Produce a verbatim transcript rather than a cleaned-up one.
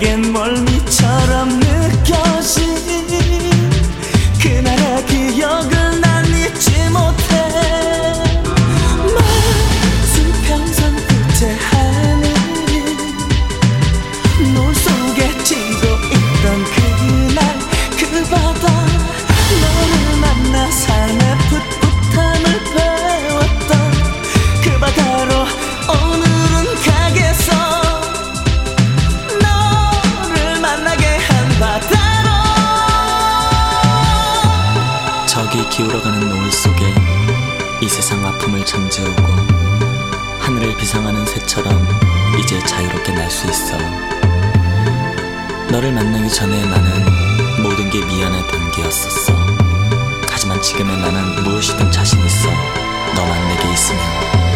내겐 멀미처럼 느껴진 그날의 기억을 난 잊지 못해. 수평선 끝에 하늘이 노을 속에 지고 있던 그날 그 바다, 너를 만나 삶의 풋풋함을 배웠던 그 바다로 오늘은 가겠어. 너를 만나게 한 바다로. 저기 기울어가는 노을 속에 이 세상 아픔을 잠재우고 하늘을 비상하는 새처럼 이제 자유롭게 날 수 있어. 너를 만나기 전에 나는 모든 게 미안했던 게였었어. 하지만 지금의 나는 무엇이든 자신 있어. 너만 내게 있으면.